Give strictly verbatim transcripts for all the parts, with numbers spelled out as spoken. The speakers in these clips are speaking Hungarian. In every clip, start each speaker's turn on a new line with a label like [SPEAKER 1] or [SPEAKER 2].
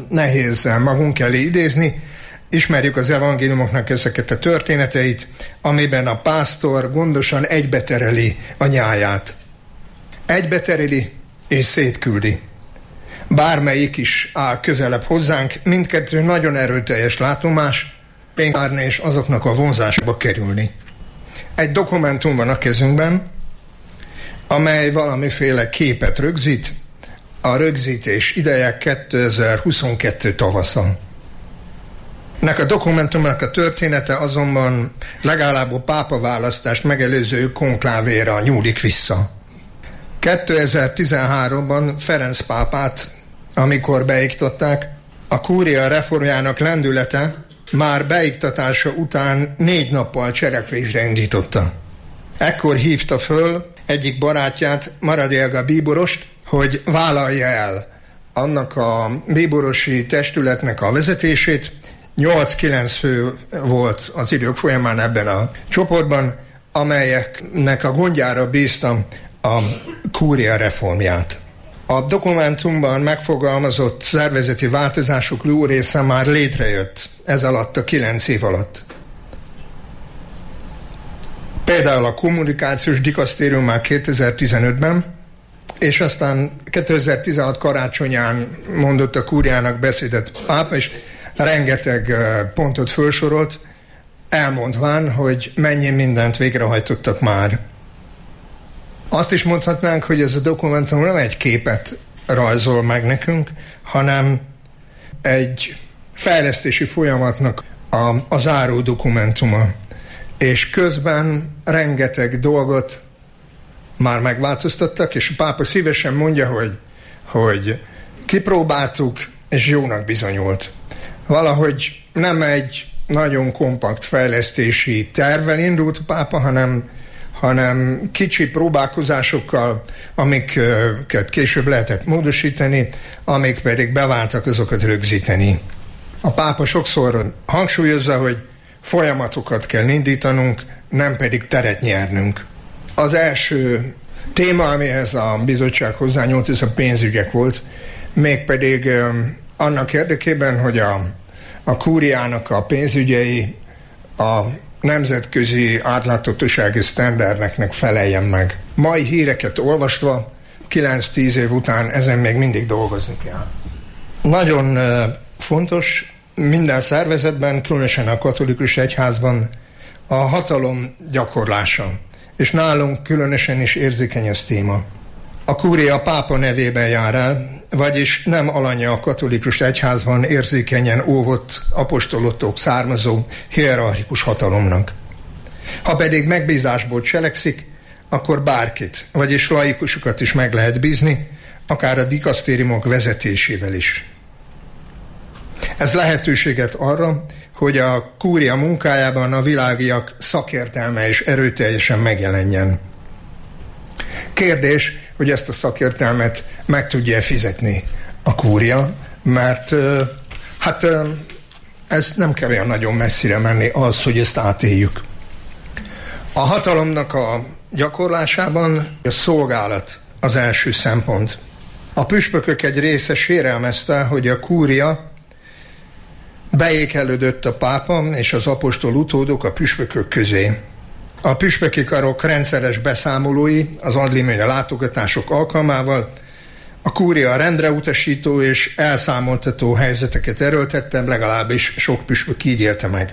[SPEAKER 1] nehéz magunk elé idézni. Ismerjük az evangéliumoknak ezeket a történeteit, amiben a pásztor gondosan egybetereli a nyáját. Egybetereli és szétküldi. Bármelyik is áll közelebb hozzánk, mindkettő nagyon erőteljes látomás, pénzárni és azoknak a vonzásába kerülni. Egy dokumentum van a kezünkben, amely valamiféle képet rögzít, a rögzítés ideje kétezer-huszonkettő tavasza. Ennek a dokumentumnak a története azonban legalább a pápaválasztást megelőző konklávéra nyúlik vissza. kétezer-tizenháromban Ferenc pápát, amikor beiktatták, a kúria reformjának lendülete már beiktatása után négy nappal cselekvésre indította. Ekkor hívta föl egyik barátját, Maradiaga bíborost, hogy vállalja el annak a bíborosi testületnek a vezetését. nyolc-kilenc fő volt az idők folyamán ebben a csoportban, amelyeknek a gondjára bíztam a kúria reformját. A dokumentumban megfogalmazott szervezeti változások jó része már létrejött ez alatt a kilenc év alatt. Például a kommunikációs dikasztérium már kétezer-tizenötben, és aztán kétezer-tizenhat karácsonyán mondott a kúriának beszédet pápa, és rengeteg pontot felsorolt, elmondván, hogy mennyi mindent végrehajtottak már. Azt is mondhatnánk, hogy ez a dokumentum nem egy képet rajzol meg nekünk, hanem egy fejlesztési folyamatnak a, a záró dokumentuma. És közben rengeteg dolgot már megváltoztattak, és a pápa szívesen mondja, hogy, hogy kipróbáltuk, és jónak bizonyult. Valahogy nem egy nagyon kompakt fejlesztési tervvel indult a pápa, hanem, hanem kicsi próbálkozásokkal, amiket később lehetett módosítani, amik pedig beváltak, azokat rögzíteni. A pápa sokszor hangsúlyozza, hogy folyamatokat kell indítanunk, nem pedig teret nyernünk. Az első téma, amihez a bizottság hozzányúlt, ez a pénzügyek volt, mégpedig annak érdekében, hogy a, a kúriának a pénzügyei a nemzetközi átláthatósági sztenderdeknek feleljen meg. Mai híreket olvasva, kilenc-tíz év után ezen még mindig dolgozni kell. Nagyon fontos minden szervezetben, különösen a katolikus egyházban a hatalom gyakorlása, és nálunk különösen is érzékeny ez téma. A kúria a pápa nevében jár el, vagyis nem alanya a katolikus egyházban érzékenyen óvott apostolottól származó hierarchikus hatalomnak. Ha pedig megbízásból cselekszik, akkor bárkit, vagyis laikusokat is meg lehet bízni, akár a dikasztériumok vezetésével is. Ez lehetőséget arra, hogy a kúria munkájában a világiak szakértelme és erőteljesen megjelenjen. Kérdés, hogy ezt a szakértelmet meg tudja fizetni a kúria, mert hát ez nem kell olyan nagyon messzire menni az, hogy ezt átéljük. A hatalomnak a gyakorlásában a szolgálat az első szempont. A püspökök egy része sérelmezte, hogy a kúria beékelődött a pápa és az apostol utódok a püspökök közé. A püspöki karok rendszeres beszámolói az adliményi látogatások alkalmával a kúria rendre utasító és elszámoltató helyzeteket erőltette, legalábbis sok püspök így élte meg.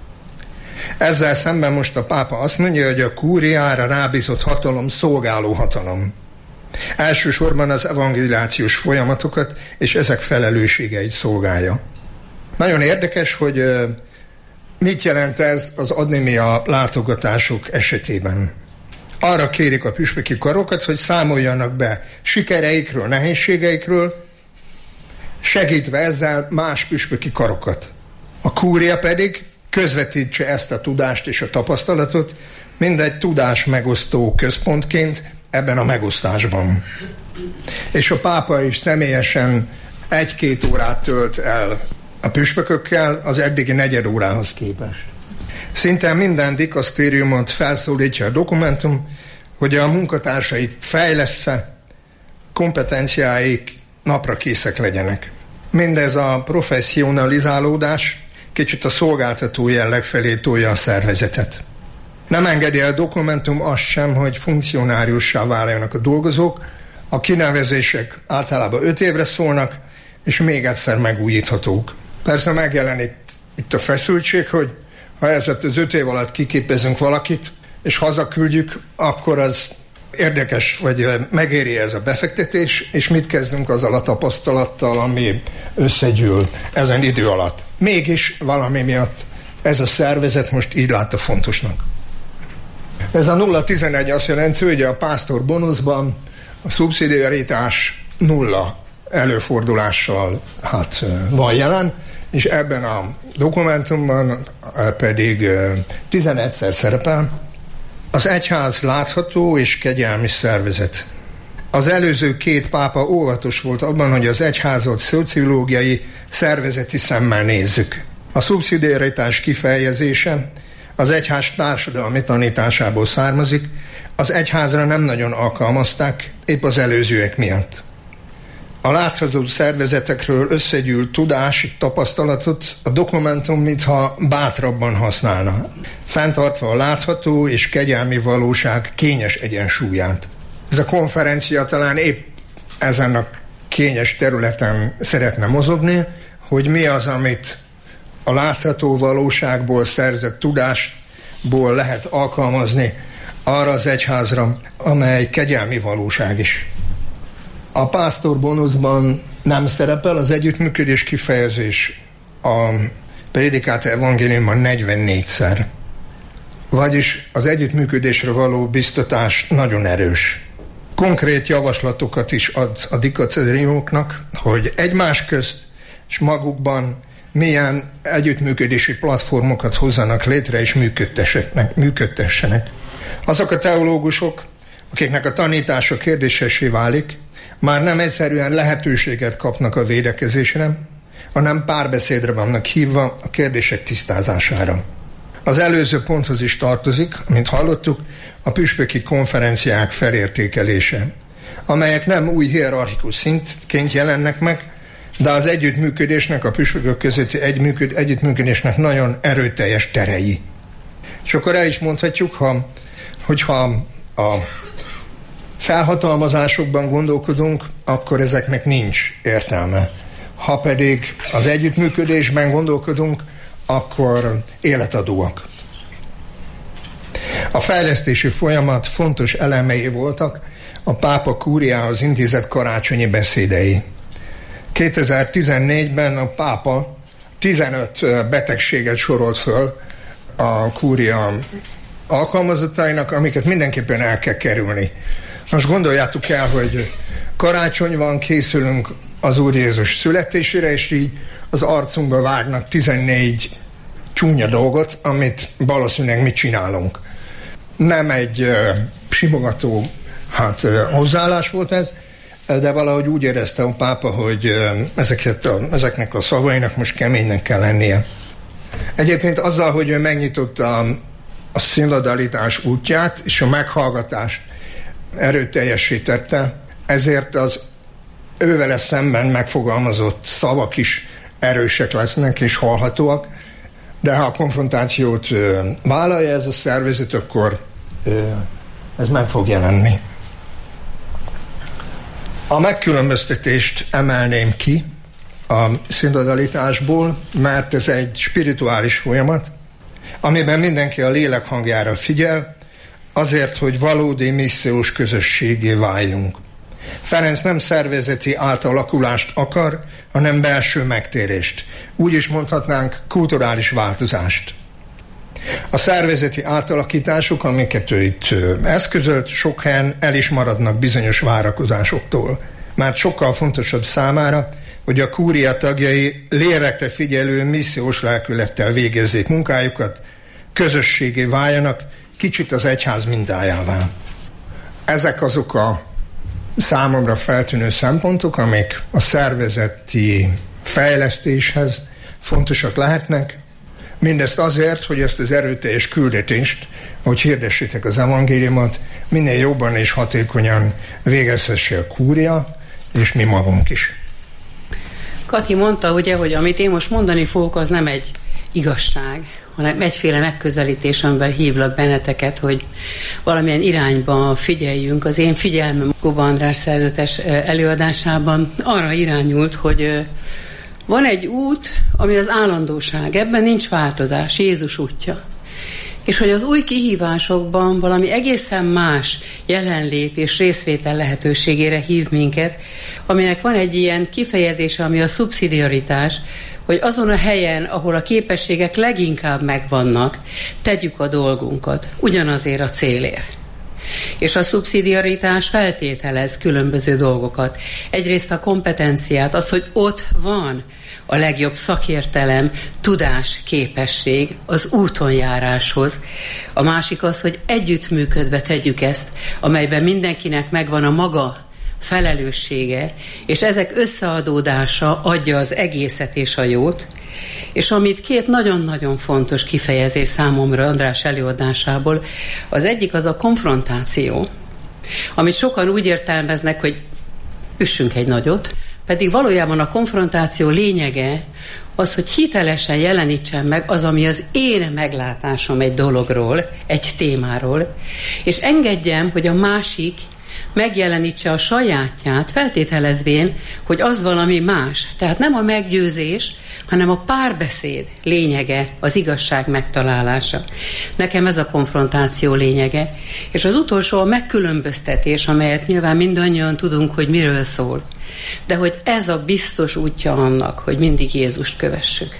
[SPEAKER 1] Ezzel szemben most a pápa azt mondja, hogy a kúriára rábízott hatalom szolgáló hatalom. Elsősorban az evangelizációs folyamatokat és ezek felelősségeit szolgálja. Nagyon érdekes, hogy mit jelent ez az adnémia látogatások esetében. Arra kérik a püspöki karokat, hogy számoljanak be sikereikről, nehézségeikről, segítve ezzel más püspöki karokat. A kúria pedig közvetítse ezt a tudást és a tapasztalatot mindegy tudás megosztó központként ebben a megosztásban. És a pápa is személyesen egy-két órát tölt el a püspökökkel az eddigi negyed órához képest. Szinte minden dikasztériumot felszólítja a dokumentum, hogy a munkatársait fejlessze, kompetenciáik napra készek legyenek. Mindez a professzionalizálódás kicsit a szolgáltató jelleg felé tolja a szervezetet. Nem engedi a dokumentum azt sem, hogy funkcionáriussá váljanak a dolgozók, a kinevezések általában öt évre szólnak, és még egyszer megújíthatók. Persze megjelenik itt a feszültség, hogy ha ezért az öt év alatt kiképezünk valakit, és hazaküldjük, akkor az érdekes, vagy megéri ez a befektetés, és mit kezdünk azzal a tapasztalattal, ami összegyűl ezen idő alatt. Mégis valami miatt ez a szervezet most így látta fontosnak. Ez a nulla tizenegy azt jelenti, hogy a pásztor bónuszban a szubszidiaritás nulla előfordulással hát van jelen, és ebben a dokumentumban pedig tizenegyszer szerepel. Az egyház látható és kegyelmi szervezet. Az előző két pápa óvatos volt abban, hogy az egyházat szociológiai, szervezeti szemmel nézzük. A szubszidiaritás kifejezése az egyház társadalmi tanításából származik, az egyházra nem nagyon alkalmazták, épp az előzőek miatt. A látható szervezetekről összegyűlt tudási tapasztalatot a dokumentum mintha bátrabban használna, fenntartva a látható és kegyelmi valóság kényes egyensúlyát. Ez a konferencia talán épp ezen a kényes területen szeretne mozogni, hogy mi az, amit a látható valóságból szerzett tudásból lehet alkalmazni arra az egyházra, amely kegyelmi valóság is. A pásztor bónuszban nem szerepel az együttműködés kifejezés a Prédikátor evangéliumban negyvennégyszer. Vagyis az együttműködésre való biztatás nagyon erős. Konkrét javaslatokat is ad a dikacériumoknak, hogy egymás közt és magukban milyen együttműködési platformokat hozzanak létre és működtessenek. Azok a teológusok, akiknek a tanítása kérdésessé válik, már nem egyszerűen lehetőséget kapnak a védekezésre, hanem párbeszédre vannak hívva a kérdések tisztázására. Az előző ponthoz is tartozik, mint hallottuk, a püspöki konferenciák felértékelése, amelyek nem új hierarchikus szintként jelennek meg, de az együttműködésnek, a püspökök közötti együttműködésnek nagyon erőteljes terei. És akkor el is mondhatjuk, ha, hogyha a felhatalmazásokban gondolkodunk, akkor ezeknek nincs értelme. Ha pedig az együttműködésben gondolkodunk, akkor életadóak. A fejlesztési folyamat fontos elemei voltak a pápa kúriához intézett karácsonyi beszédei. kétezer-tizennégyben a pápa tizenöt betegséget sorolt föl a kúria alkalmazottainak, amiket mindenképpen el kell kerülni. Most gondoljátok el, hogy karácsony van, készülünk az Úr Jézus születésére, és így az arcunkba vágnak tizennégy csúnya dolgot, amit valószínűleg mi csinálunk. Nem egy uh, simogató hát, uh, hozzáállás volt ez, de valahogy úgy érezte a pápa, hogy uh, ezeket a, ezeknek a szavainak most keménynek kell lennie. Egyébként azzal, hogy ő megnyitotta a, a szinodalitás útját, és a meghallgatást erőteljesítette, ezért az ővele szemben megfogalmazott szavak is erősek lesznek és hallhatóak, de ha a konfrontációt ö, vállalja ez a szervezet, akkor ö, ez meg fog jelenni. A megkülönböztetést emelném ki a szinodalitásból, mert ez egy spirituális folyamat, amiben mindenki a lélek hangjára figyel, azért, hogy valódi missziós közösségé váljunk. Ferenc nem szervezeti átalakulást akar, hanem belső megtérést. Úgy is mondhatnánk kulturális változást. A szervezeti átalakítások, amiket ő itt eszközölt, sok helyen el is maradnak bizonyos várakozásoktól. Mert sokkal fontosabb számára, hogy a kúria tagjai lélekre figyelő missziós lelkülettel végezzék munkájukat, közösségé váljanak, kicsit az egyház mintájává. Ezek azok a számomra feltűnő szempontok, amik a szervezeti fejlesztéshez fontosak lehetnek. Mindezt azért, hogy ezt az erőteljes küldetést, hogy hirdessétek az evangéliumot, minél jobban és hatékonyan végezhesse a kúria, és mi magunk is.
[SPEAKER 2] Kati mondta, ugye, hogy amit én most mondani fogok, az nem egy igazság, hanem egyféle megközelítés, amivel hívlak benneteket, hogy valamilyen irányba figyeljünk. Az én figyelmem Kuba András szerzetes előadásában arra irányult, hogy van egy út, ami az állandóság, ebben nincs változás, Jézus útja. És hogy az új kihívásokban valami egészen más jelenlét és részvétel lehetőségére hív minket, aminek van egy ilyen kifejezése, ami a szubszidiaritás, hogy azon a helyen, ahol a képességek leginkább megvannak, tegyük a dolgunkat, ugyanazért a célért. És a szubszidiaritás feltételez különböző dolgokat. Egyrészt a kompetenciát, az, hogy ott van a legjobb szakértelem, tudás, képesség az útonjáráshoz. A másik az, hogy együttműködve tegyük ezt, amelyben mindenkinek megvan a maga felelőssége, és ezek összeadódása adja az egészet és a jót. És amit két nagyon-nagyon fontos kifejezés számomra András előadásából, az egyik az a konfrontáció, amit sokan úgy értelmeznek, hogy üssünk egy nagyot, pedig valójában a konfrontáció lényege az, hogy hitelesen jelenítsen meg az, ami az én meglátásom egy dologról, egy témáról, és engedjem, hogy a másik megjelenítse a sajátját, feltételezvén, hogy az valami más. Tehát nem a meggyőzés, hanem a párbeszéd lényege, az igazság megtalálása. Nekem ez a konfrontáció lényege. És az utolsó a megkülönböztetés, amelyet nyilván mindannyian tudunk, hogy miről szól. De hogy ez a biztos útja annak, hogy mindig Jézust kövessük.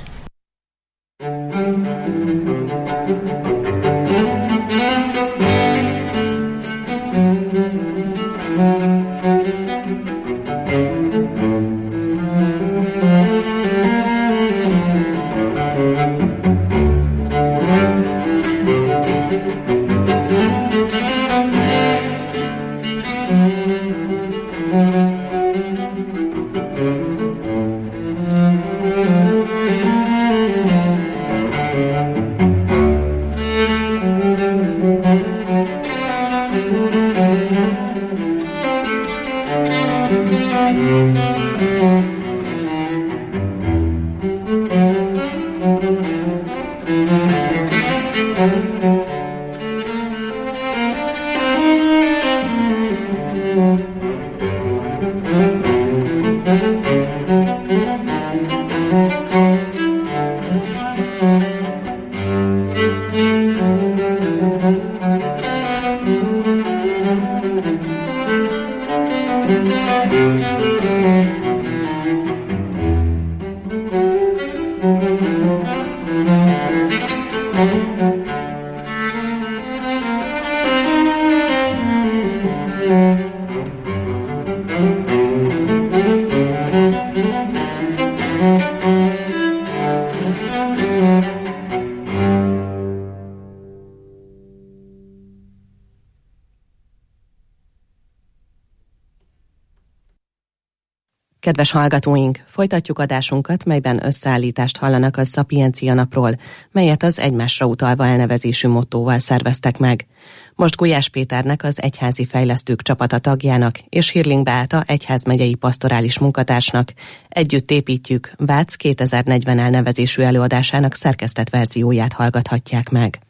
[SPEAKER 3] Kedves hallgatóink, folytatjuk adásunkat, melyben összeállítást hallanak a Szapiencia napról, melyet az egymásra utalva elnevezésű mottóval szerveztek meg. Most Gulyás Péternek, az Egyházi Fejlesztők Csapata tagjának és Hirling Beáta egyházmegyei pastorális munkatársnak Együtt építjük Vác kétezer-negyven elnevezésű előadásának szerkesztett verzióját hallgathatják meg.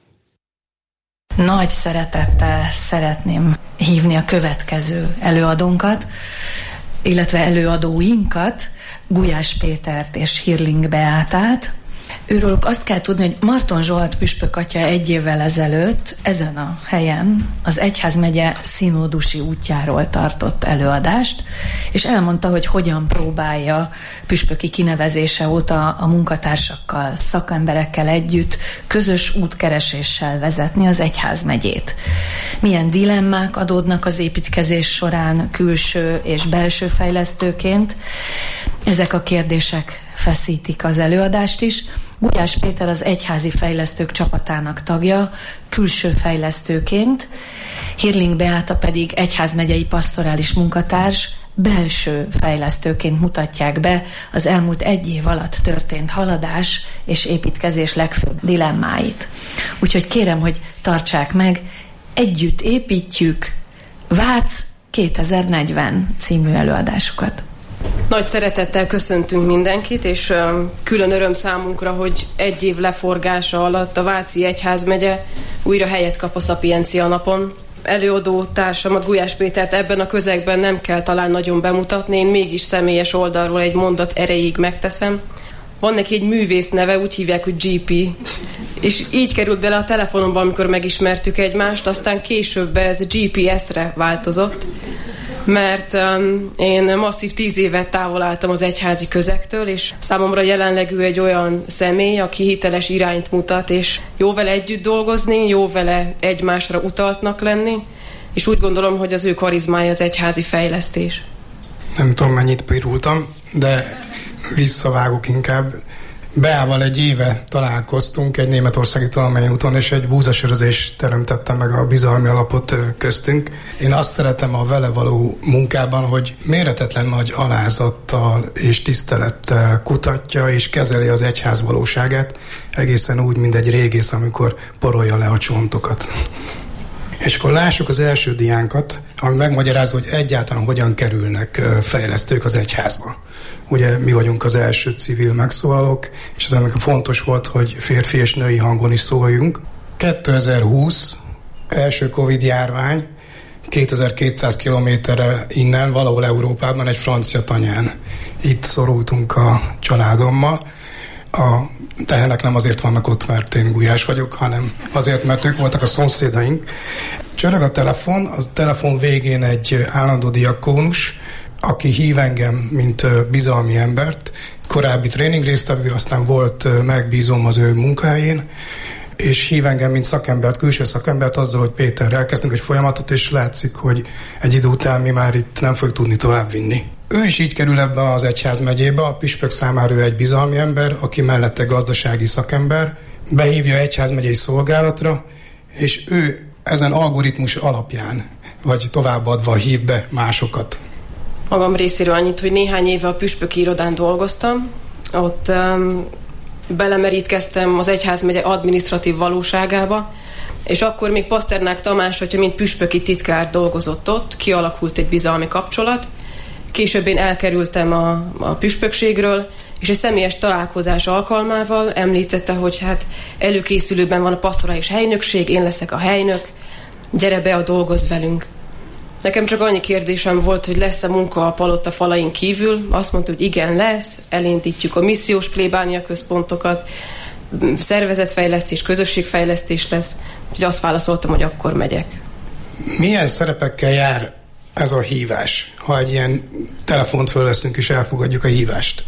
[SPEAKER 4] Nagy szeretettel szeretném hívni a következő előadónkat, illetve előadóinkat, Gulyás Pétert és Hirling Beátát. Őrülük azt kell tudni, hogy Marton Zsolt püspök atya egy évvel ezelőtt ezen a helyen az egyházmegye színódusi útjáról tartott előadást, és elmondta, hogy hogyan próbálja püspöki kinevezése óta a munkatársakkal, szakemberekkel együtt közös útkereséssel vezetni az egyházmegyét. Milyen dilemmák adódnak az építkezés során külső és belső fejlesztőként. Ezek a kérdések feszítik az előadást is. Gulyás Péter az Egyházi Fejlesztők Csapatának tagja, külső fejlesztőként, Hirling Beáta pedig egyházmegyei pastorális munkatárs, belső fejlesztőként mutatják be az elmúlt egy év alatt történt haladás és építkezés legfőbb dilemmáit. Úgyhogy kérem, hogy tartsák meg Együtt építjük Vác kétezer-negyven című előadásukat.
[SPEAKER 5] Nagy szeretettel köszöntünk mindenkit, és külön öröm számunkra, hogy egy év leforgása alatt a Váci Egyházmegye újra helyet kap a Szapiencia napon. Előadó társamat, Gulyás Pétert ebben a közegben nem kell talán nagyon bemutatni, én mégis személyes oldalról egy mondat erejéig megteszem. Van neki egy művész neve, úgy hívják, hogy gé pé, és így került bele a telefonomba, amikor megismertük egymást, aztán később ez gé pé es-re változott, mert um, én masszív tíz évet távol álltam az egyházi közegtől, és számomra jelenleg ő egy olyan személy, aki hiteles irányt mutat, és jó vele együtt dolgozni, jó vele egymásra utaltnak lenni, és úgy gondolom, hogy az ő karizmája az egyházi fejlesztés.
[SPEAKER 6] Nem tudom, mennyit pirultam, de visszavágok inkább. Beával egy éve találkoztunk egy németországi tanulmányúton, és egy búzasörözés teremtette meg a bizalmi alapot köztünk. Én azt szeretem a vele való munkában, hogy méretetlen nagy alázattal és tisztelettel kutatja és kezeli az egyház valóságát, egészen úgy, mint egy régész, amikor porolja le a csontokat. És akkor lássuk az első diánkat, ami megmagyarázza, hogy egyáltalán hogyan kerülnek fejlesztők az egyházba. Ugye mi vagyunk az első civil megszólalók, és ez ennek fontos volt, hogy férfi és női hangon is szóljunk. kétezer-húsz, első Covid járvány, kétezer-kétszáz kilométerre innen, valahol Európában, egy francia tanyán. Itt szorultunk a családommal. A tehenek nem azért vannak ott, mert én Gulyás vagyok, hanem azért, mert ők voltak a szomszédaink. Csörög a telefon, a telefon végén egy állandó diakónus, aki hív engem, mint bizalmi embert, korábbi tréning résztvevő, aztán volt megbízom az ő munkahelyén, és hív engem, mint szakembert, külső szakembert azzal, hogy Péter, elkezdünk egy folyamatot, és látszik, hogy egy idő után mi már itt nem fogjuk tudni továbbvinni. Ő is így kerül ebbe az egyházmegyébe, a püspök számára ő egy bizalmi ember, aki mellette gazdasági szakember, behívja egyházmegyei szolgálatra, és ő ezen algoritmus alapján, vagy továbbadva hív be másokat.
[SPEAKER 5] Magam részéről annyit, hogy néhány éve a püspöki irodán dolgoztam, ott um, belemerítkeztem az egyházmegye adminisztratív valóságába, és akkor még Paszternák Tamás, hogyha mint püspöki titkár dolgozott ott, kialakult egy bizalmi kapcsolat. Később én elkerültem a, a püspökségről, és egy személyes találkozás alkalmával említette, hogy hát előkészülőben van a pastorális helynökség, én leszek a helynök, gyere be, a dolgozz velünk. Nekem csak annyi kérdésem volt, hogy lesz-e munka a palota falain kívül. Azt mondta, hogy igen, lesz, elindítjuk a missziós plébánia központokat, szervezetfejlesztés, közösségfejlesztés lesz. Úgyhogy azt válaszoltam, hogy akkor megyek.
[SPEAKER 6] Milyen szerepekkel jár ez a hívás, ha egy ilyen telefont fölveszünk és elfogadjuk a hívást?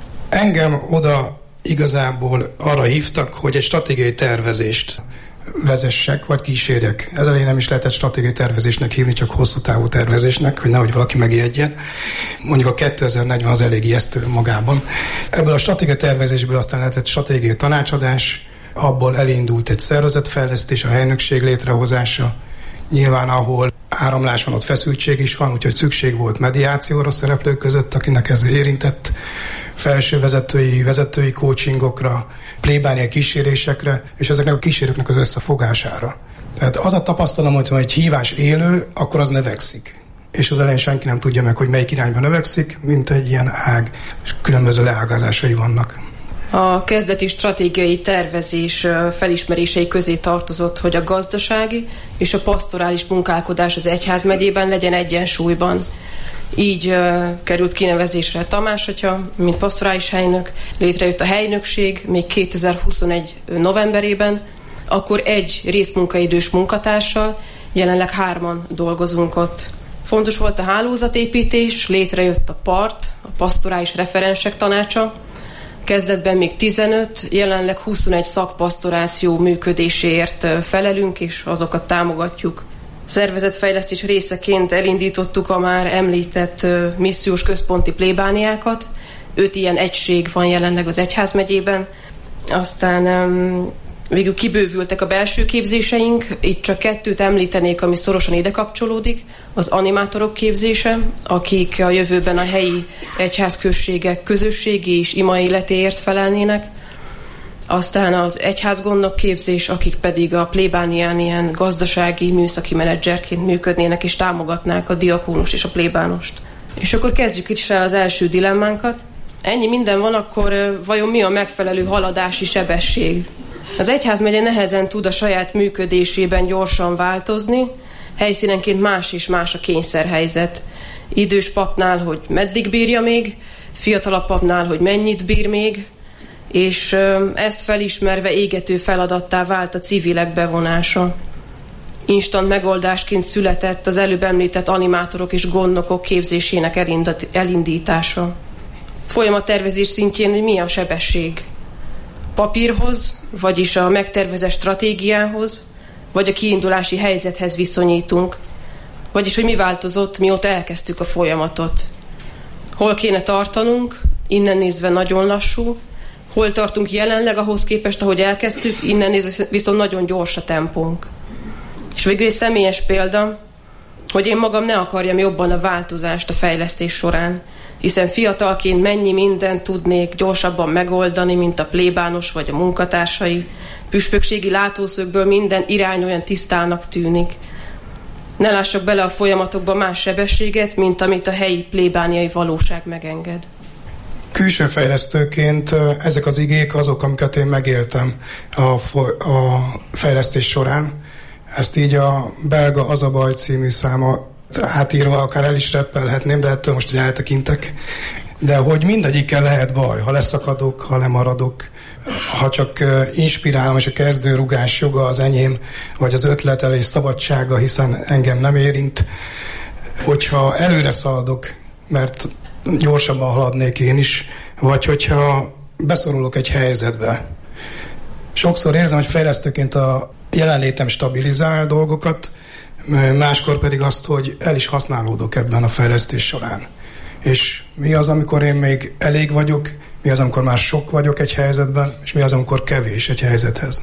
[SPEAKER 6] Engem oda igazából arra hívtak, hogy egy stratégiai tervezést vezessek, vagy kísérjek. Ez elején nem is lehetett stratégiai tervezésnek hívni, csak hosszú távú tervezésnek, hogy nehogy valaki megijedjen. Mondjuk a kétezer-negyven az elég ijesztő magában. Ebből a stratégiai tervezésből aztán lehetett stratégiai tanácsadás, abból elindult egy szervezetfejlesztés, a helynökség létrehozása, nyilván ahol áramlás van, ott feszültség is van, úgyhogy szükség volt mediációra szereplők között, akinek ez érintett, felső vezetői, vezetői coachingokra, plébániai kísérésekre, és ezeknek a kísérőknek az összefogására. Tehát az a tapasztalom, hogy ha egy hívás élő, akkor az növekszik. És az elején senki nem tudja meg, hogy melyik irányba növekszik, mint egy ilyen ág, és különböző leágazásai vannak.
[SPEAKER 5] A kezdeti stratégiai tervezés felismerései közé tartozott, hogy a gazdasági és a pastorális munkálkodás az egyházmegyében legyen egyensúlyban. Így uh, került kinevezésre Tamás atya, mint pastorális helynök, létrejött a helynökség még kétezer-huszonegy novemberében, akkor egy részmunkaidős munkatársal, jelenleg hárman dolgozunk ott. Fontos volt a hálózatépítés, létrejött a part, a pastorális referensek tanácsa, kezdetben még tizenöt, jelenleg huszonegy szakpastoráció működéséért felelünk, és azokat támogatjuk. Szervezetfejlesztés részeként elindítottuk a már említett missziós központi plébániákat. Öt ilyen egység van jelenleg az egyházmegyében. Aztán um, végül kibővültek a belső képzéseink. Itt csak kettőt említenék, ami szorosan ide kapcsolódik. Az animátorok képzése, akik a jövőben a helyi egyházközségek közösségi és ima életéért felelnének. Aztán az egyházgondnok képzés, akik pedig a plébánián ilyen gazdasági, műszaki menedzserként működnének és támogatnák a diakónust és a plébánost. És akkor kezdjük is el az első dilemmánkat. Ennyi minden van, akkor vajon mi a megfelelő haladási sebesség? Az egyházmegye nehezen tud a saját működésében gyorsan változni, helyszínenként más és más a kényszerhelyzet. Idős papnál, hogy meddig bírja még, fiatalabb papnál, hogy mennyit bír még, és ezt felismerve égető feladattá vált a civilek bevonása. Instant megoldásként született az előbb említett animátorok és gondnokok képzésének elindítása. Folyamattervezés szintjén, hogy mi a sebesség? Papírhoz, vagyis a megtervezett stratégiához, vagy a kiindulási helyzethez viszonyítunk, vagyis hogy mi változott, mióta elkezdtük a folyamatot. Hol kéne tartanunk, innen nézve nagyon lassú, hol tartunk jelenleg ahhoz képest, ahogy elkezdtük, innen nézve viszont nagyon gyors a tempónk. És végül egy személyes példa, hogy én magam ne akarjam jobban a változást a fejlesztés során, hiszen fiatalként mennyi mindent tudnék gyorsabban megoldani, mint a plébános vagy a munkatársai. Püspökségi látószögből minden irány olyan tisztának tűnik. Ne lássak bele a folyamatokba más sebességet, mint amit a helyi plébániai valóság megenged.
[SPEAKER 6] Külső fejlesztőként ezek az igék azok, amiket én megéltem a, a fejlesztés során. Ezt így a Belga Az a baj című száma átírva akár el is reppelhetném, de ettől most eltekintek. De hogy mindegyikkel lehet baj, ha leszakadok, ha lemaradok, ha csak inspirálom, és a kezdőrugás joga az enyém, vagy az ötletelés szabadsága, hiszen engem nem érint. Hogyha előre szaladok, mert gyorsabban haladnék én is, vagy hogyha beszorulok egy helyzetbe. Sokszor érzem, hogy fejlesztőként a jelenlétem stabilizál dolgokat, máskor pedig azt, hogy el is használódok ebben a fejlesztés során. És mi az, amikor én még elég vagyok, mi az, amikor már sok vagyok egy helyzetben, és mi az, amikor kevés egy helyzethez.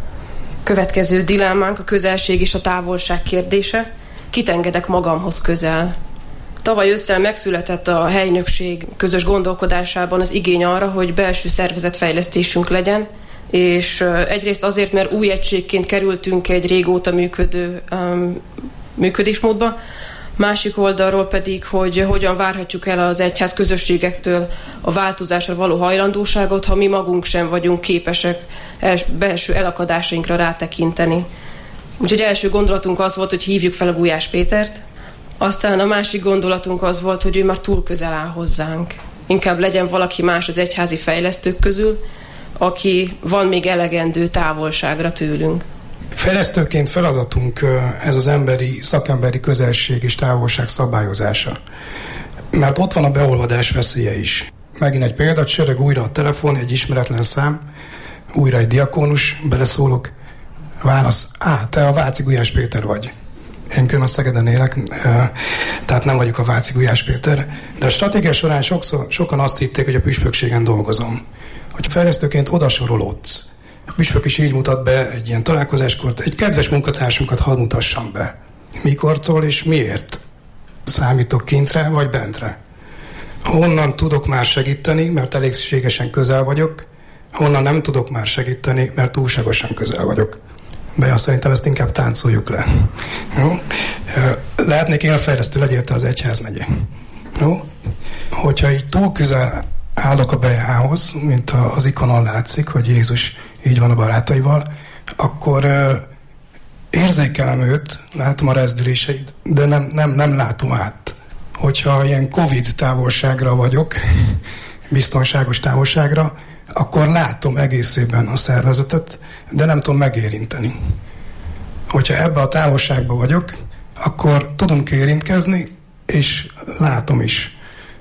[SPEAKER 5] Következő dilemmánk a közelség és a távolság kérdése. Kit engedek magamhoz közel? Tavaly ősszel megszületett a helynökség közös gondolkodásában az igény arra, hogy belső szervezetfejlesztésünk legyen, és egyrészt azért, mert új egységként kerültünk egy régóta működő um, működésmódba, másik oldalról pedig, hogy hogyan várhatjuk el az egyház közösségektől a változásra való hajlandóságot, ha mi magunk sem vagyunk képesek els, belső elakadásainkra rátekinteni. Úgyhogy első gondolatunk az volt, hogy hívjuk fel a Gulyás Pétert, aztán a másik gondolatunk az volt, hogy ő már túl közel áll hozzánk. Inkább legyen valaki más az egyházi fejlesztők közül, aki van még elegendő távolságra tőlünk.
[SPEAKER 6] Fejlesztőként feladatunk ez az emberi, szakemberi közelség és távolság szabályozása. Mert ott van a beolvadás veszélye is. Megint egy példát, sörög újra a telefon, egy ismeretlen szám, újra egy diakónus, beleszólok, válasz, á, te a Váci Gulyás Péter vagy. Én külön a Szegeden élek, tehát nem vagyok a Váci Gulyás Péter, de a stratégia során sokszor, sokan azt hitték, hogy a püspökségen dolgozom. Hogyha fejlesztőként odasorolódsz, a püspök is így mutat be egy ilyen találkozáskor, egy kedves munkatársunkat hadd mutassam be. Mikortól és miért számítok kintre vagy bentre? Honnan tudok már segíteni, mert elégségesen közel vagyok, honnan nem tudok már segíteni, mert túlságosan közel vagyok. Be, szerintem ezt inkább táncoljuk le. Jó? Lehetnék én a fejlesztő, legyél te az egyházmegye. Jó? Hogyha így túl közel állok a bejához, mint az ikonon látszik, hogy Jézus így van a barátaival, akkor uh, érzékelem őt, látom a rezdüléseit, de nem, nem, nem látom át. Hogyha ilyen Covid távolságra vagyok, biztonságos távolságra, akkor látom egészében a szervezetet, de nem tudom megérinteni. Hogyha ebbe a távolságba vagyok, akkor tudunk érintkezni, és látom is.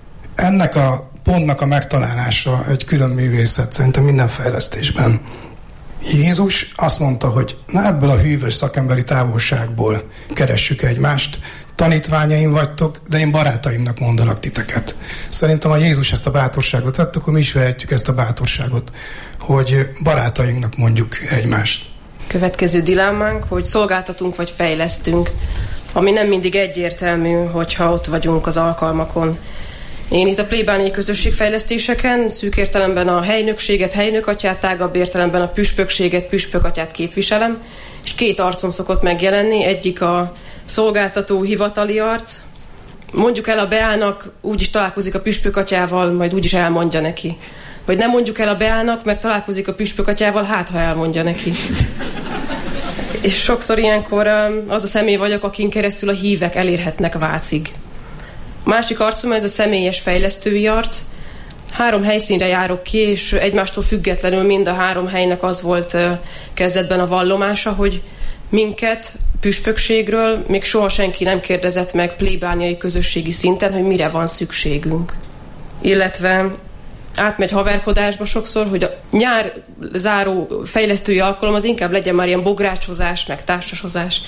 [SPEAKER 6] Ennek a pontnak a megtalálása egy külön művészet szerintem minden fejlesztésben. Jézus azt mondta, hogy na ebből a hűvös szakemberi távolságból keressük egymást, tanítványaim vagytok, de én barátaimnak mondalak titeket. Szerintem, ha Jézus ezt a bátorságot vett, akkor mi is vehetjük ezt a bátorságot, hogy barátainknak mondjuk egymást.
[SPEAKER 5] Következő dilemmánk, hogy szolgáltatunk vagy fejlesztünk, ami nem mindig egyértelmű, hogyha ott vagyunk az alkalmakon. Én itt a plébániai közösségfejlesztéseken szűk értelemben a helynökséget, helynökatyát, tágabb értelemben a püspökséget, püspökatyát képviselem, és két arcom szokott megjelenni, egyik a szolgáltató hivatali arc, mondjuk el a Beának, úgyis találkozik a püspökatyával, majd úgyis elmondja neki. Vagy nem mondjuk el a Beának, mert találkozik a püspökatyával, hát ha elmondja neki. És sokszor ilyenkor az a személy vagyok, akin keresztül a hívek elérhetnek Vácig. A másik arcom ez a személyes fejlesztői arc. Három helyszínre járok ki, és egymástól függetlenül mind a három helynek az volt kezdetben a vallomása, hogy minket püspökségről még soha senki nem kérdezett meg plébániai közösségi szinten, hogy mire van szükségünk. Illetve átmegy haverkodásba sokszor, hogy a nyár záró fejlesztői alkalom az inkább legyen már ilyen bográcsozás, meg társasozás.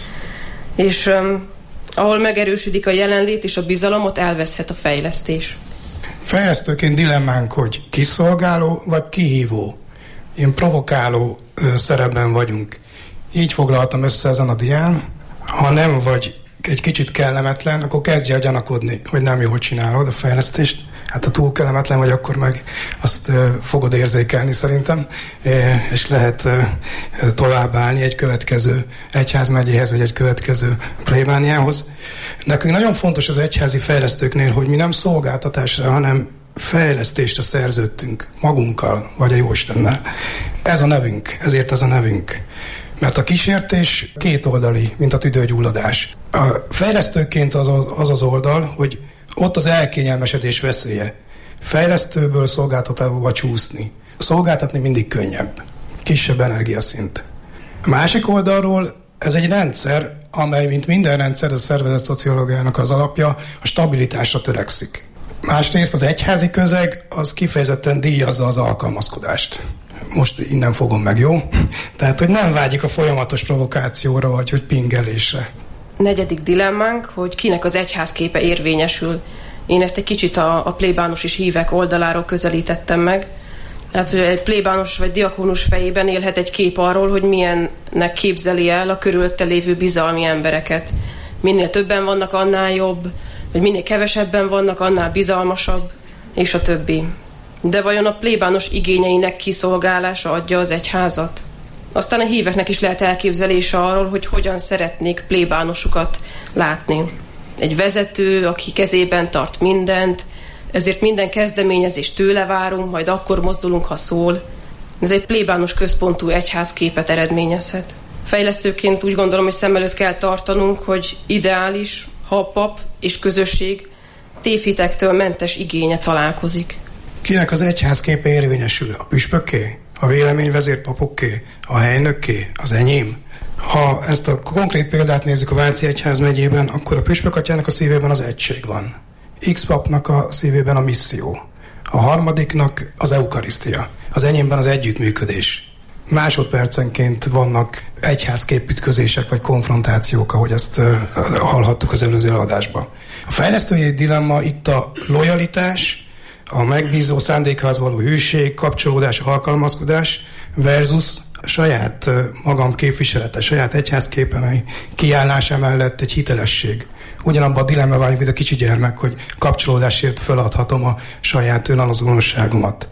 [SPEAKER 5] És um, ahol megerősödik a jelenlét és a bizalom, ott elveszhet a fejlesztés.
[SPEAKER 6] Fejlesztőként dilemmánk, hogy kiszolgáló vagy kihívó. Ilyen provokáló ö, szerepben vagyunk. Így foglaltam össze ezen a dián. Ha nem vagy egy kicsit kellemetlen, akkor kezdj el gyanakodni, hogy nem jól csinálod a fejlesztést. Hát ha túl kellemetlen vagy, akkor meg azt uh, fogod érzékelni szerintem, e, és lehet uh, továbbállni egy következő egyházmegyéhez, vagy egy következő plébániához. Nekünk nagyon fontos az egyházi fejlesztőknél, hogy mi nem szolgáltatásra, hanem fejlesztésre szerződtünk magunkkal, vagy a Jóistennel. Ez a nevünk, ezért ez a nevünk. Mert a kísértés kétoldali, mint a tüdőgyulladás. A fejlesztőként az az, az oldal, hogy ott az elkényelmesedés veszélye. Fejlesztőből szolgáltatóba csúszni. Szolgáltatni mindig könnyebb. Kisebb energiaszint. A másik oldalról ez egy rendszer, amely, mint minden rendszer, a szervezet szociológiának az alapja, a stabilitásra törekszik. Másrészt az egyházi közeg az kifejezetten díjazza az alkalmazkodást. Most innen fogom meg, jó? Tehát, hogy nem vágyik a folyamatos provokációra, vagy hogy pingelésre.
[SPEAKER 5] Negyedik dilemmánk, hogy kinek az egyház képe érvényesül. Én ezt egy kicsit a, a plébános és hívek oldaláról közelítettem meg. Hát, hogy egy plébános vagy diakónus fejében élhet egy kép arról, hogy milyennek képzeli el a körülötte lévő bizalmi embereket. Minél többen vannak, annál jobb, vagy minél kevesebben vannak, annál bizalmasabb, és a többi. De vajon a plébános igényeinek kiszolgálása adja az egyházat? Aztán a híveknek is lehet elképzelése arról, hogy hogyan szeretnék plébánosukat látni. Egy vezető, aki kezében tart mindent, ezért minden kezdeményezést tőle várunk, majd akkor mozdulunk, ha szól. Ez egy plébános központú egyházképet eredményezhet. Fejlesztőként úgy gondolom, hogy szem előtt kell tartanunk, hogy ideális, ha a pap és közösség tévhitektől mentes igénye találkozik.
[SPEAKER 6] Kinek az egyházképe érvényesül? A püspökké? A véleményvezérpapokké? A helynökké? Az enyém? Ha ezt a konkrét példát nézzük a Váci Egyházmegyében, akkor a püspökatyának a szívében az egység van. X papnak a szívében a misszió. A harmadiknak az eukarisztia. Az enyémben az együttműködés. Másodpercenként vannak egyházképütközések vagy konfrontációk, ahogy ezt uh, hallhattuk az előző adásban. A fejlesztői dilemma itt a lojalitás, a megbízó szándékhoz való hűség, kapcsolódás, alkalmazkodás versus a saját uh, magam képviselete, saját egyházképe, kiállás mellett egy hitelesség. Ugyanabban a dilemma vagyunk, mint a kicsi gyermek, hogy kapcsolódásért feladhatom a saját önazonosságomat.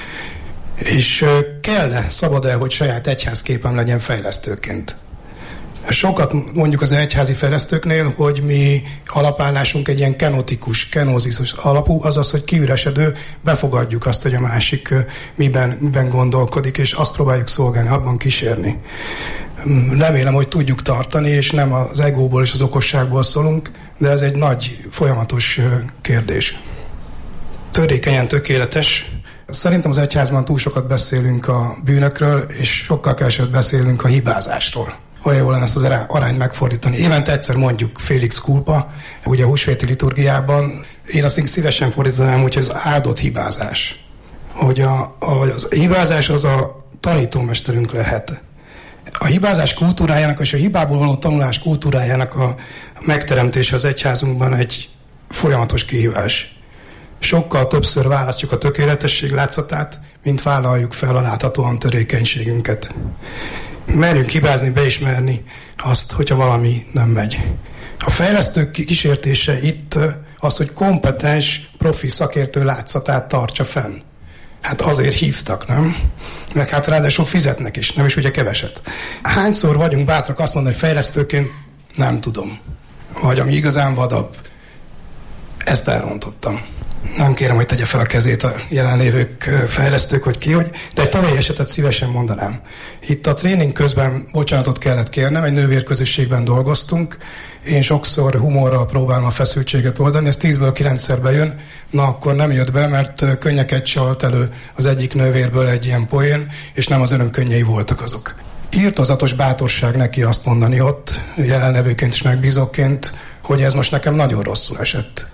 [SPEAKER 6] És kell-e, szabad-e, hogy saját egyházképem legyen fejlesztőként? Sokat mondjuk az egyházi fejlesztőknél, hogy mi alapállásunk egy ilyen kenotikus, kenózisus alapú, azaz, hogy kiüresedő, befogadjuk azt, hogy a másik miben, miben gondolkodik, és azt próbáljuk szolgálni, abban kísérni. Remélem, hogy tudjuk tartani, és nem az egóból és az okosságból szólunk, de ez egy nagy, folyamatos kérdés. Törékenyen tökéletes. Szerintem az egyházban túl sokat beszélünk a bűnökről, és sokkal kevesebbet beszélünk a hibázásról. Olyan jól lenne ezt az arányt megfordítani. Évente egyszer mondjuk Félix culpa, ugye a húsvéti liturgiában. Én azt szívesen fordítanám, hogy ez áldott hibázás. Hogy a, a, az hibázás az a tanítómesterünk lehet. A hibázás kultúrájának és a hibából való tanulás kultúrájának a megteremtése az egyházunkban egy folyamatos kihívás. Sokkal többször választjuk a tökéletesség látszatát, mint vállaljuk fel a láthatóan törékenységünket. Merjünk hibázni, beismerni azt, hogyha valami nem megy. A fejlesztők kísértése itt az, hogy kompetens, profi szakértő látszatát tartsa fenn. Hát azért hívtak, nem? Meg hát ráadásul fizetnek is, nem is ugye keveset. Hányszor vagyunk bátrak azt mondani, hogy fejlesztőként nem tudom. Vagy ami igazán vadabb. Ezt elrontottam. Nem kérem, hogy tegye fel a kezét a jelenlévők, fejlesztők, hogy ki, hogy, de egy tavalyi esetet szívesen mondanám. Itt a tréning közben bocsánatot kellett kérnem, egy nővérközösségben dolgoztunk, én sokszor humorral próbálom a feszültséget oldani, ez tízből kilencszer bejön, na akkor nem jött be, mert könnyeket csalt elő az egyik nővérből egy ilyen poén, és nem az örömkönnyei voltak azok. Írtózatos bátorság neki azt mondani ott, jelenlevőként és megbízóként, hogy ez most nekem nagyon rosszul esett.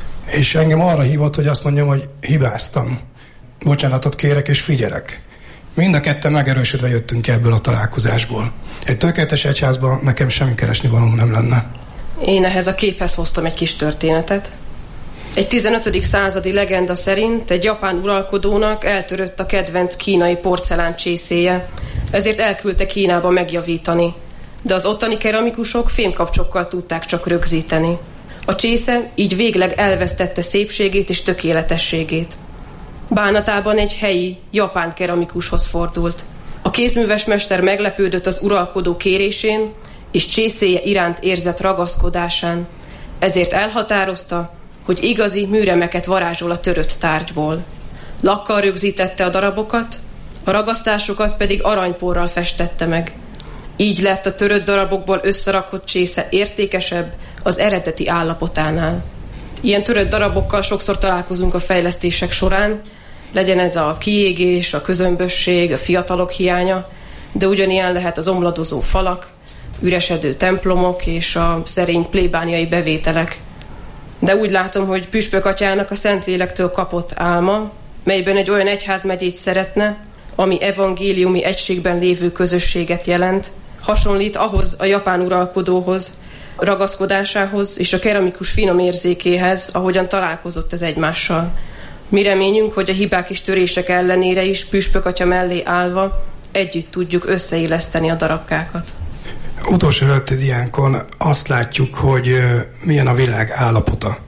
[SPEAKER 6] És engem arra hívott, hogy azt mondjam, hogy hibáztam. Bocsánatot kérek és figyelek. Mind a ketten megerősödve jöttünk ebből a találkozásból. Egy tökéletes egyházban nekem semmi keresni valóm nem lenne.
[SPEAKER 5] Én ehhez a képhez hoztam egy kis történetet. Egy tizenötödik századi legenda szerint egy japán uralkodónak eltörött a kedvenc kínai porcelán csészéje, ezért elküldte Kínába megjavítani. De az ottani keramikusok fémkapcsokkal tudták csak rögzíteni. A csésze így végleg elvesztette szépségét és tökéletességét. Bánatában egy helyi, japán keramikushoz fordult. A kézműves mester meglepődött az uralkodó kérésén és csészéje iránt érzett ragaszkodásán. Ezért elhatározta, hogy igazi műremeket varázsol a törött tárgyból. Lakkal rögzítette a darabokat, a ragasztásokat pedig aranyporral festette meg. Így lett a törött darabokból összerakott csésze értékesebb az eredeti állapotánál. Ilyen törött darabokkal sokszor találkozunk a fejlesztések során, legyen ez a kiégés, a közömbösség, a fiatalok hiánya, de ugyanilyen lehet az omladozó falak, üresedő templomok és a szerény plébániai bevételek. De úgy látom, hogy Püspök atyának a Szentlélektől kapott álma, melyben egy olyan egyházmegyét szeretne, ami evangéliumi egységben lévő közösséget jelent, hasonlít ahhoz a japán uralkodóhoz, ragaszkodásához és a keramikus finom érzékéhez, ahogyan találkozott ez egymással. Mi reményünk, hogy a hibák és törések ellenére is Püspök atya mellé állva együtt tudjuk összeilleszteni a darabkákat.
[SPEAKER 6] Utolsó előtti diánkon azt látjuk, hogy milyen a világ állapota.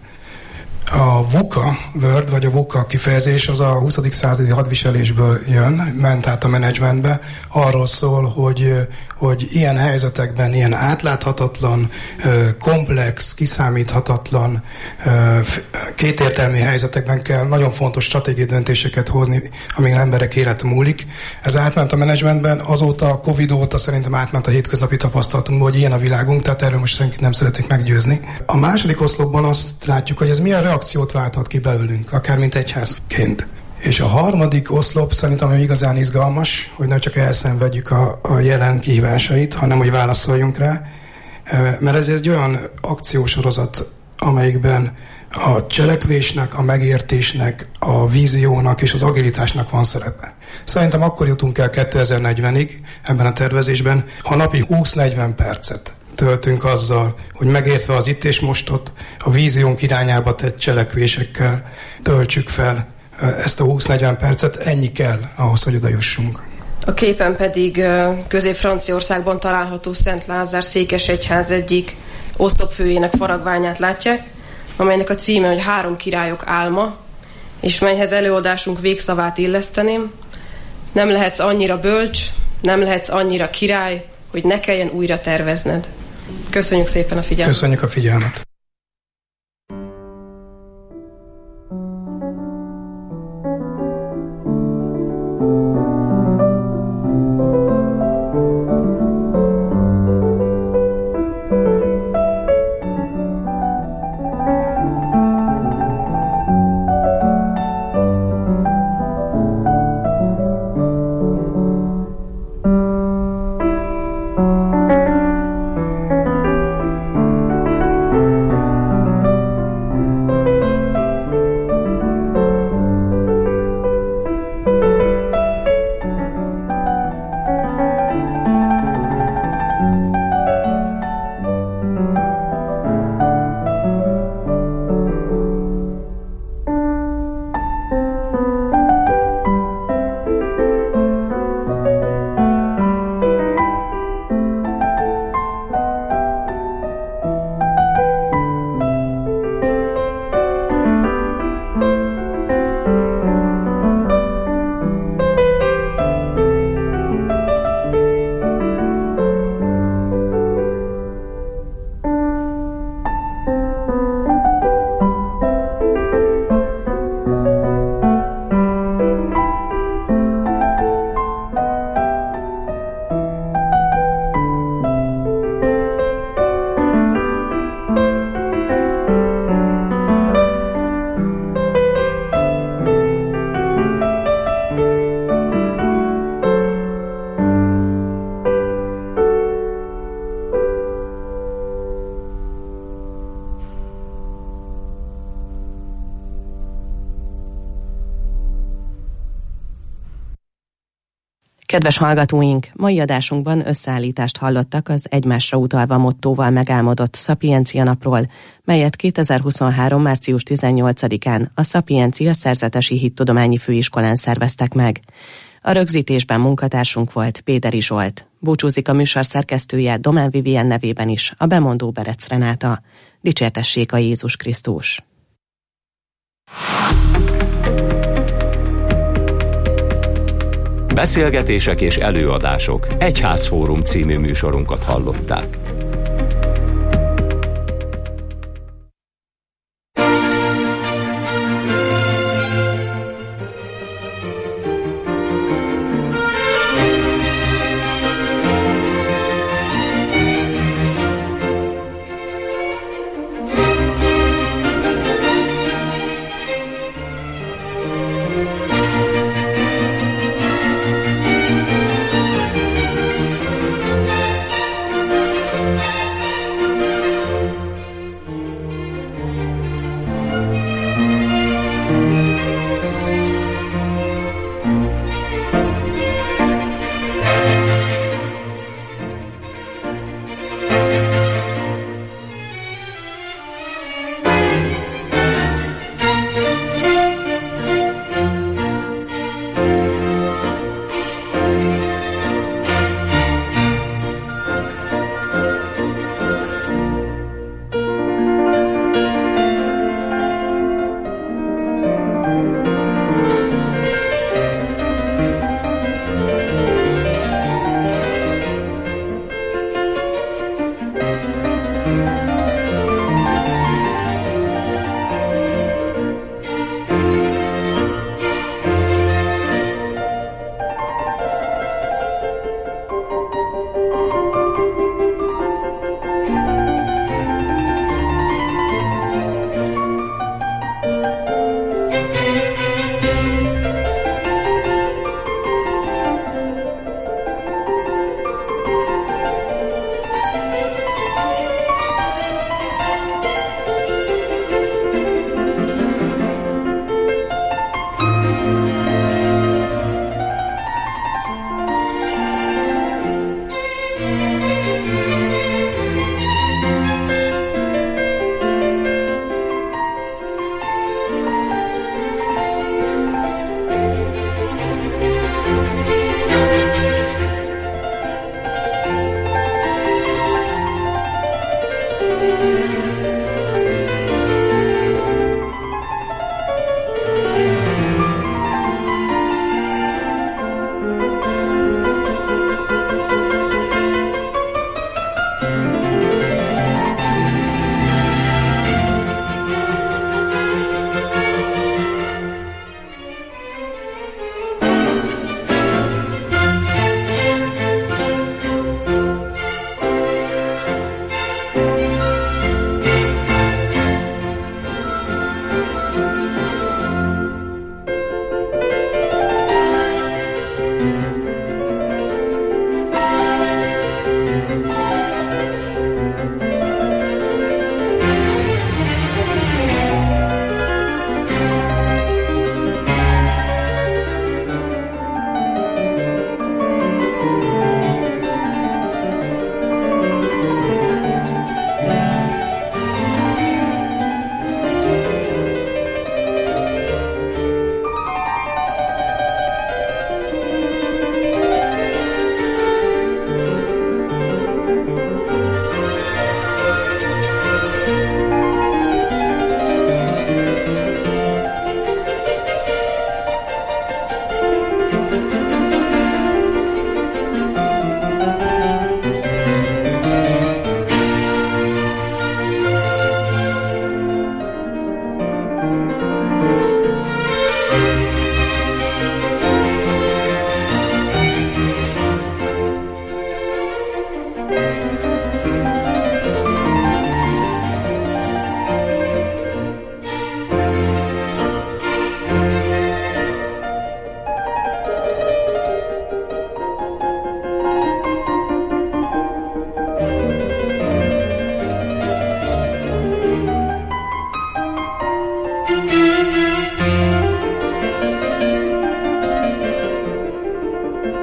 [SPEAKER 6] A VUCA word, vagy a VUCA kifejezés az a huszadik századi hadviselésből jön, ment át a menedzsmentbe, arról szól, hogy, hogy ilyen helyzetekben, ilyen átláthatatlan, komplex, kiszámíthatatlan, kétértelmű helyzetekben kell nagyon fontos stratégiai döntéseket hozni, amíg emberek élete múlik. Ez átment a menedzsmentben, azóta a Covid óta szerintem átment a hétköznapi tapasztalatunkba, hogy ilyen a világunk, tehát erről most senkit nem szeretnék meggyőzni. A második oszlopban azt látjuk, hogy ez milyen reakciót válthat ki belőlünk, akár mint egyházként. És a harmadik oszlop szerintem igazán izgalmas, hogy ne csak elszenvedjük a, a jelen kihívásait, hanem hogy válaszoljunk rá, mert ez egy olyan akciósorozat, amelyikben a cselekvésnek, a megértésnek, a víziónak és az agilitásnak van szerepe. Szerintem akkor jutunk el kétezer-negyvenig ebben a tervezésben, ha napi húsz-negyven percet töltünk azzal, hogy megértve az itt és mostot, a víziónk irányába tett cselekvésekkel töltsük fel ezt a húsz-negyven percet, ennyi kell ahhoz, hogy oda jussunk.
[SPEAKER 5] A képen pedig Közép-Franciaországban található Szent Lázár székesegyház egyik oszlopfőjének faragványát látják, amelynek a címe, hogy Három királyok álma, és melyhez előadásunk végszavát illeszteném. Nem lehetsz annyira bölcs, nem lehetsz annyira király, hogy ne kelljen újra tervezned. Köszönjük szépen a figyelmet.
[SPEAKER 6] Köszönjük a figyelmet.
[SPEAKER 3] Kedves hallgatóink, mai adásunkban összeállítást hallottak az egymásra utalva mottóval megálmodott Szapiencia napról, melyet kétezer-huszonhárom. március tizennyolcadikán a Szapiencia Szerzetesi Hittudományi Főiskolán szerveztek meg. A rögzítésben munkatársunk volt Péteri Zsolt. Búcsúzik a műsor szerkesztője Domán Vivien nevében is, a bemondó Berec Renáta. Dicsértessék a Jézus Krisztus!
[SPEAKER 7] Beszélgetések és előadások. Egyházfórum című műsorunkat hallották.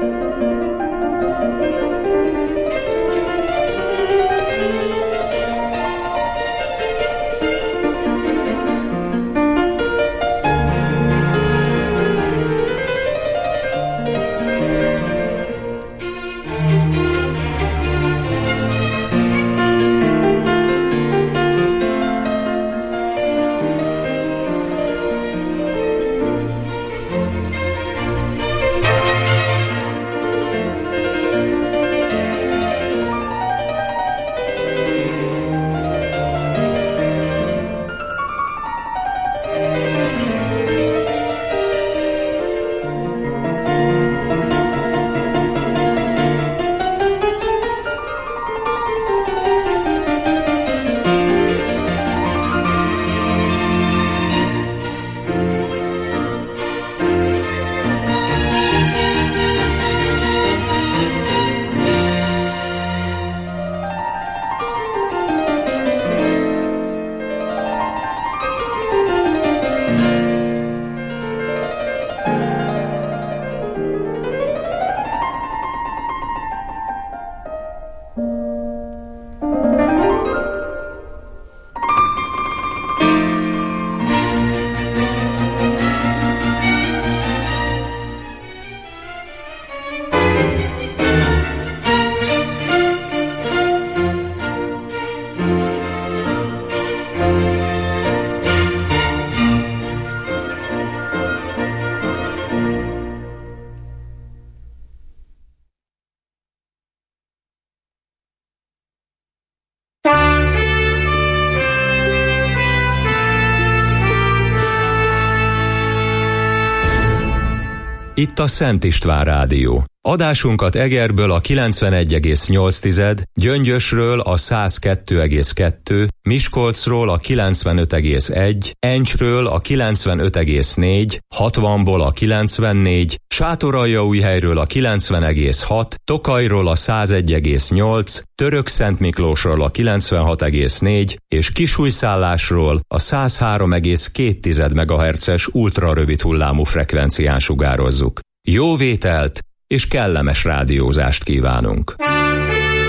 [SPEAKER 7] Itt a Szent István Rádió. Adásunkat Egerből a kilencvenegy egész nyolc, Gyöngyösről a száz kettő egész kettő, Miskolcról a kilencvenöt egész egy, Encsről a kilencvenöt egész négy, hatvanból a kilencvennégy, Sátoraljaújhelyről a kilencven egész hat, Tokajról a száz egy egész nyolc, Törökszentmiklósról a kilencvenhat egész négy és Kisújszállásról a száz három egész két megahertzes ultrarövid hullámú frekvencián sugározzuk. Jó vételt és kellemes rádiózást kívánunk!